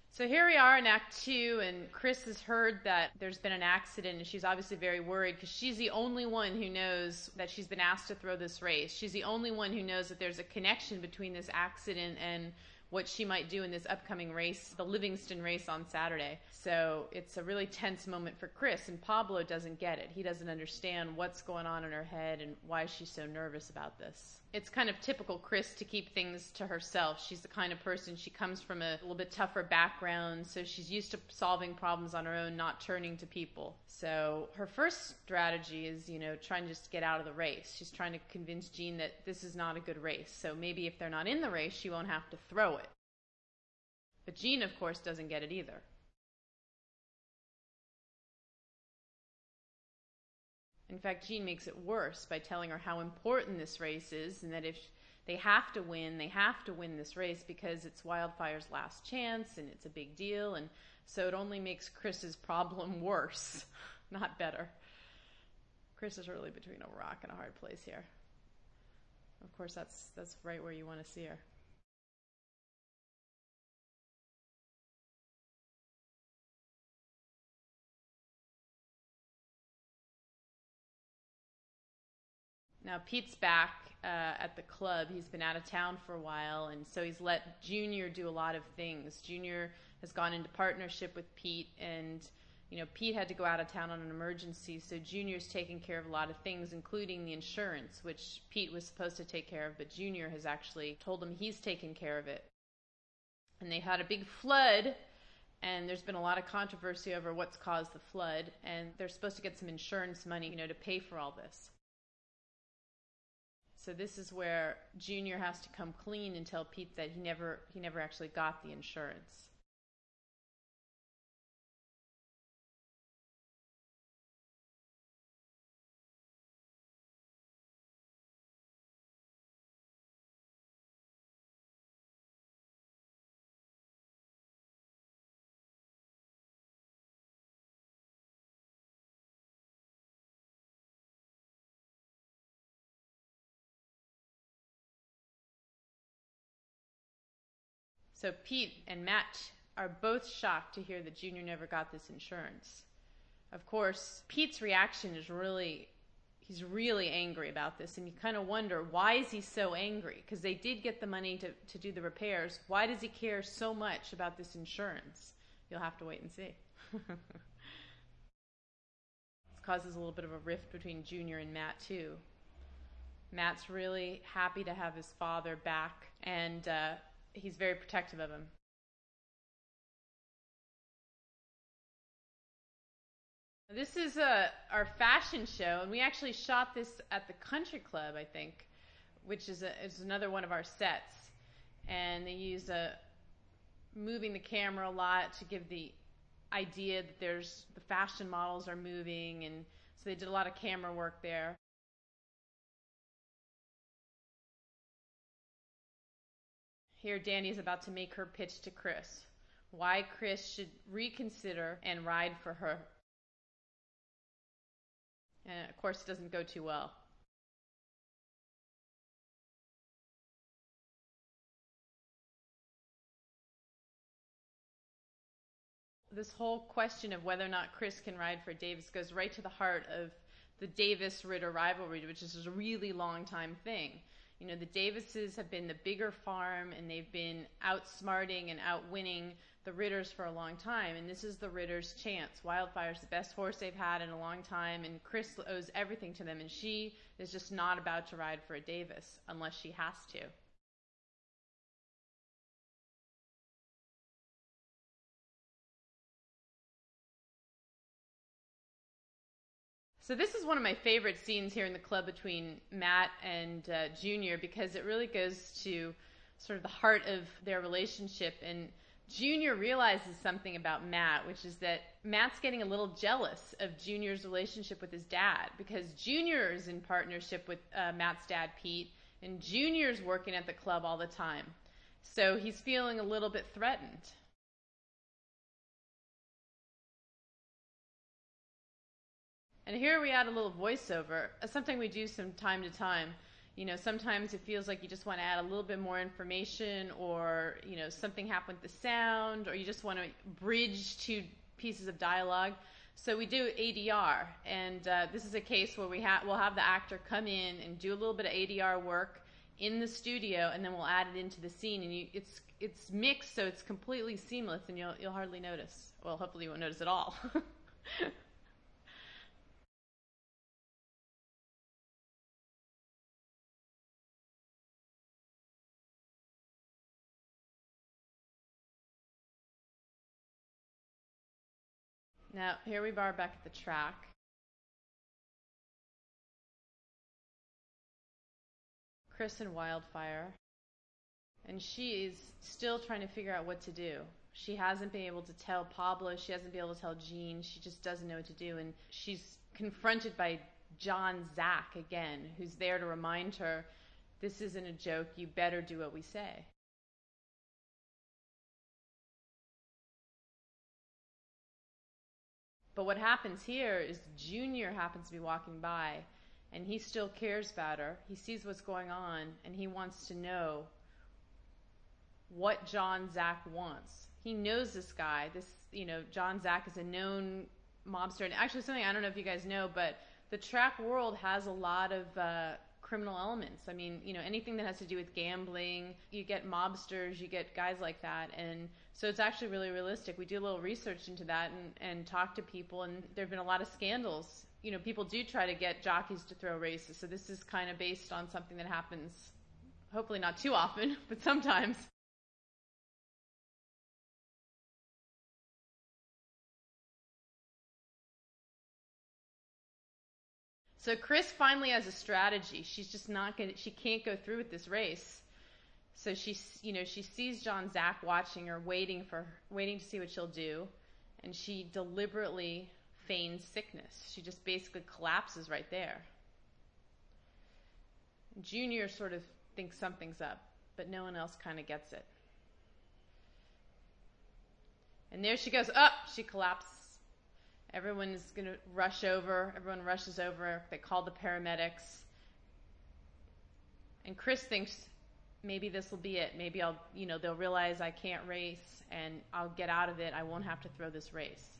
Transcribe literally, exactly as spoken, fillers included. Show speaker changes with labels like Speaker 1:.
Speaker 1: So here we are in Act Two, and Chris has heard that there's been an accident, and she's obviously very worried because she's the only one who knows that she's been asked to throw this race. She's the only one who knows that there's a connection between this accident and what she might do in this upcoming race, the Livingston race on Saturday. So it's a really tense moment for Chris, and Pablo doesn't get it. He doesn't understand what's going on in her head and why she's so nervous about this. It's kind of typical Chris to keep things to herself. She's the kind of person, she comes from a little bit tougher background, so she's used to solving problems on her own, not turning to people. So her first strategy is, you know, trying to just get out of the race. She's trying to convince Jean that this is not a good race. So maybe if they're not in the race, she won't have to throw it. But Jean, of course, doesn't get it either. In fact, Jean makes it worse by telling her how important this race is, and that if they have to win, they have to win this race because it's Wildfire's last chance and it's a big deal, and so it only makes Chris's problem worse, not better. Chris is really between a rock and a hard place here. Of course, that's that's right where you want to see her. Now Pete's back uh, at the club. He's been out of town for a while, and so he's let Junior do a lot of things. Junior has gone into partnership with Pete, and you know Pete had to go out of town on an emergency, so Junior's taking care of a lot of things, including the insurance, which Pete was supposed to take care of, but Junior has actually told him he's taking care of it. And they had a big flood, and there's been a lot of controversy over what's caused the flood, and they're supposed to get some insurance money, you know, to pay for all this. So this is where Junior has to come clean and tell Pete that he never he never actually got the insurance. So Pete and Matt are both shocked to hear that Junior never got this insurance. Of course, Pete's reaction is really, he's really angry about this, and you kind of wonder, why is he so angry? Because they did get the money to, to do the repairs. Why does he care so much about this insurance? You'll have to wait and see. This causes a little bit of a rift between Junior and Matt, too. Matt's really happy to have his father back, and uh, he's very protective of him. This is uh, our fashion show, and we actually shot this at the Country Club, I think, which is, a, is another one of our sets. And they use a, moving the camera a lot to give the idea that there's the fashion models are moving, and so they did a lot of camera work there. Here, Danny's about to make her pitch to Chris. Why Chris should reconsider and ride for her. And of course, it doesn't go too well. This whole question of whether or not Chris can ride for Davis goes right to the heart of the Davis-Ritter rivalry, which is a really long time thing. You know, the Davises have been the bigger farm, and they've been outsmarting and outwinning the Ritters for a long time, and this is the Ritters' chance. Wildfire's the best horse they've had in a long time, and Chris owes everything to them, and she is just not about to ride for a Davis unless she has to. So this is one of my favorite scenes here in the club between Matt and uh, Junior, because it really goes to sort of the heart of their relationship. And Junior realizes something about Matt, which is that Matt's getting a little jealous of Junior's relationship with his dad, because Junior is in partnership with uh, Matt's dad, Pete, and Junior's working at the club all the time. So he's feeling a little bit threatened. And here we add a little voiceover, something we do from time to time. You know, sometimes it feels like you just want to add a little bit more information, or, you know, something happened with the sound, or you just want to bridge two pieces of dialogue. So we do A D R, and uh, this is a case where we ha- we'll have the actor come in and do a little bit of A D R work in the studio, and then we'll add it into the scene, and you, it's it's mixed, so it's completely seamless, and you'll you'll hardly notice. Well, hopefully you won't notice at all. Now, here we are back at the track. Chris and Wildfire. And she is still trying to figure out what to do. She hasn't been able to tell Pablo. She hasn't been able to tell Jean. She just doesn't know what to do. And she's confronted by John Zack again, who's there to remind her, this isn't a joke. You better do what we say. But what happens here is Junior happens to be walking by, and he still cares about her. He sees what's going on, and he wants to know what John Zack wants. He knows this guy. This, you know, John Zack is a known mobster. And actually, something I don't know if you guys know, but the track world has a lot of uh, criminal elements. I mean, you know, anything that has to do with gambling, you get mobsters, you get guys like that. And so it's actually really realistic. We do a little research into that and, and talk to people, and there have been a lot of scandals. You know, people do try to get jockeys to throw races. So this is kind of based on something that happens, hopefully not too often, but sometimes. So Chris finally has a strategy. She's just not going to, she can't go through with this race. So she, you know, she sees John Zack watching her, waiting for, waiting to see what she'll do. And she deliberately feigns sickness. She just basically collapses right there. Junior sort of thinks something's up, but no one else kind of gets it. And there she goes. Up! She collapses. Everyone is going to rush over. Everyone rushes over. They call the paramedics. And Chris thinks, maybe this will be it. Maybe I'll, you know, they'll realize I can't race and I'll get out of it. I won't have to throw this race.